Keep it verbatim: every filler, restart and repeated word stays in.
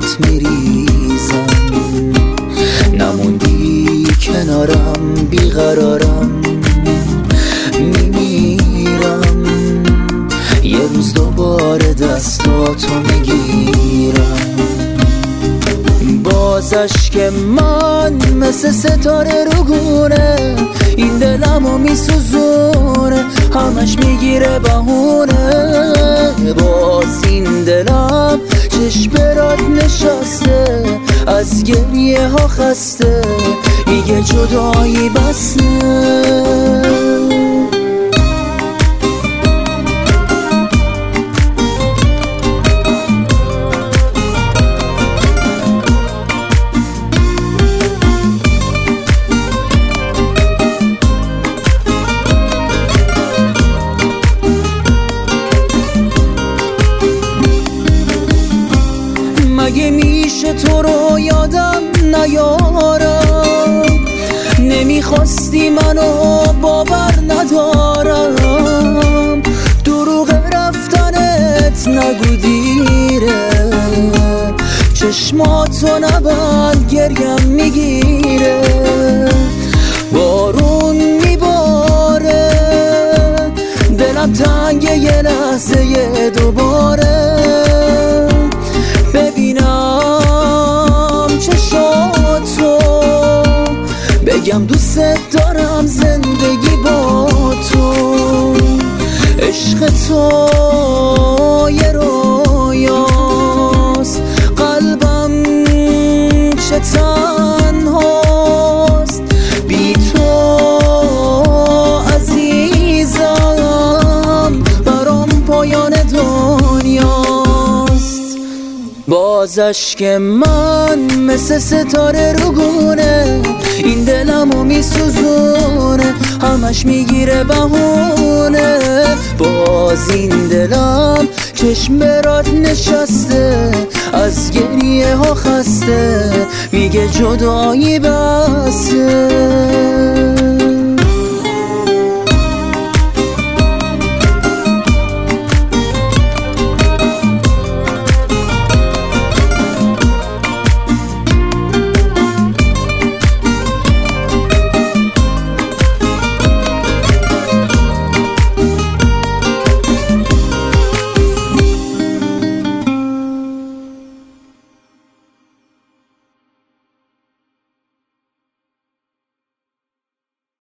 برات میریزم، نموندی کنارم بیقرارم، میمیرم یه روز دوباره دستاتو میگیرم. باز اشک من مثل ستاره رو گونه، این دلمو میسوزونه، همش میگیره بهونه. باز این دلم چشم برات نشسته، از گریه ها خسته، میگه جدایی بسه. مگه میشه تو رو یادم نیارم، نمیخواستی منو باور ندارم، دروغ رفتنت نگو دیره، چشماتو نبند گریم میگیره، بارون میباره دلم تنگه یه لحظه یه دوباره، ببینم چشاتو بگم دوست دارم زندگی با تو، عشق تو یه رویاست، قلبم چه تنهاست، بی تو عزیزم برام پایان دنیاست. باز اشک من مثل ستاره رو گونه، این دلمو میسوزونه، همش میگیره بهونه. باز این دلم چشم برات نشسته، از گریه ها خسته، میگه جدایی بسه.